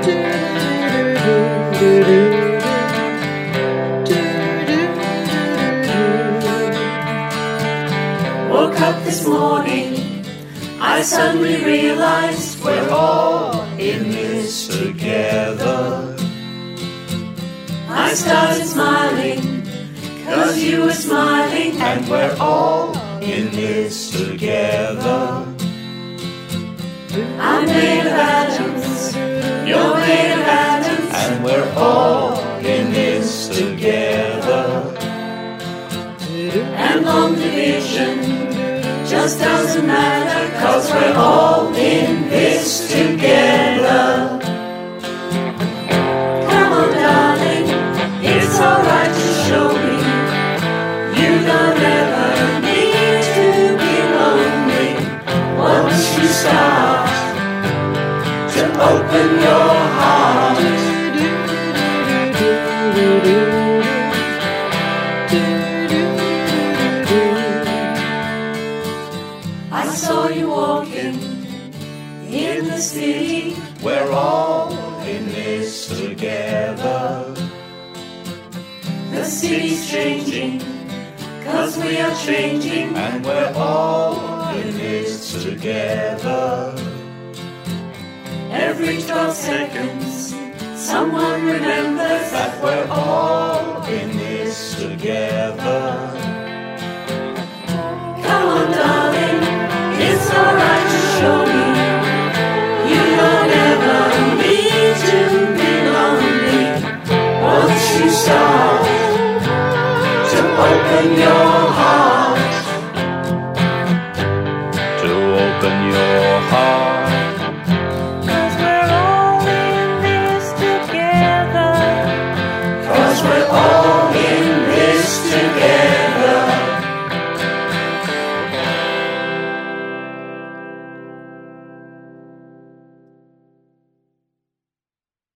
Woke up this morning, I suddenly realized we're all in this together. I started smiling, 'cause you were smiling, and we're all in this together. I'm made of atoms, you're made of atoms, and we're all in this together. And long division just doesn't matter, 'cause we're all in this together. Come on, darling, it's alright to show me you don't ever need to be lonely. Once you start to open your heart, I saw you walking in the city. We're all in this together. The city's changing, 'cause we are changing, and we're all in this together. Every 12 seconds, someone remembers that we're all in this together. Come on, darling, it's alright to show me you don't ever need to be lonely. Once you start to open your